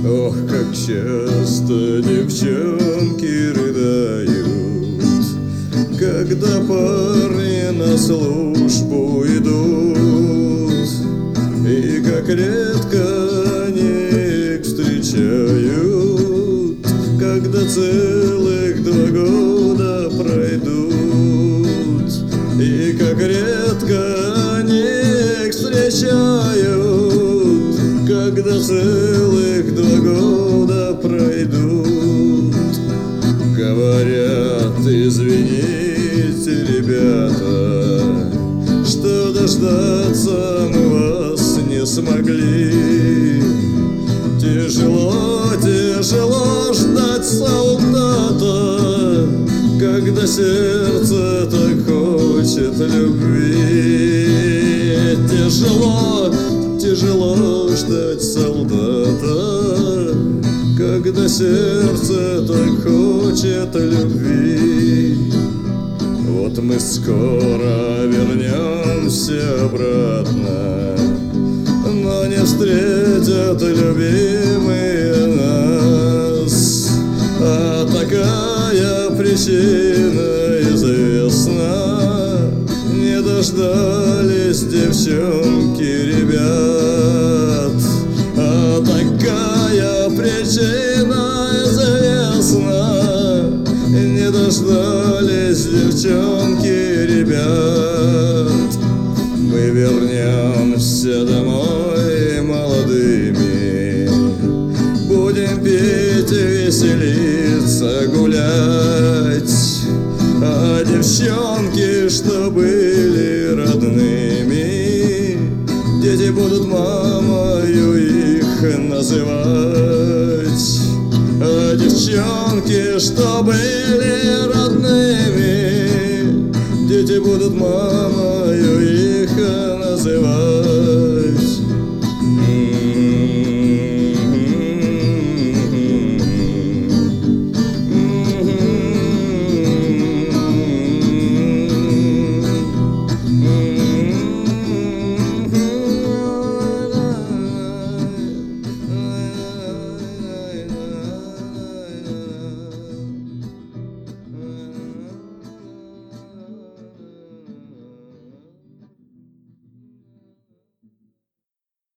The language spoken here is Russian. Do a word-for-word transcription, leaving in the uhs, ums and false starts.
Ох, как часто девчонки рыдают, когда парни на службу идут, и как редко они их встречают, когда целых два года пройдут, и как редко они их встречают, когда целых два года пройдут. Говорят, извините, ребята, что дождаться мы вас не смогли. Тяжело, тяжело ждать солдата, когда сердце так хочет любви. Тяжело, тяжело ждать солдата, когда сердце так хочет любви. Вот мы скоро вернемся обратно, но не встретят любимые нас. А такая причина известна: не дождались девчонки ребят. А такая причина известна: не дождались девчонки ребят. Мы вернемся домой молодыми, будем пить, веселиться, гулять. А девчонки, что были родными, дети будут мамою их называть. А девчонки, что были родными, дети будут мамою их называть.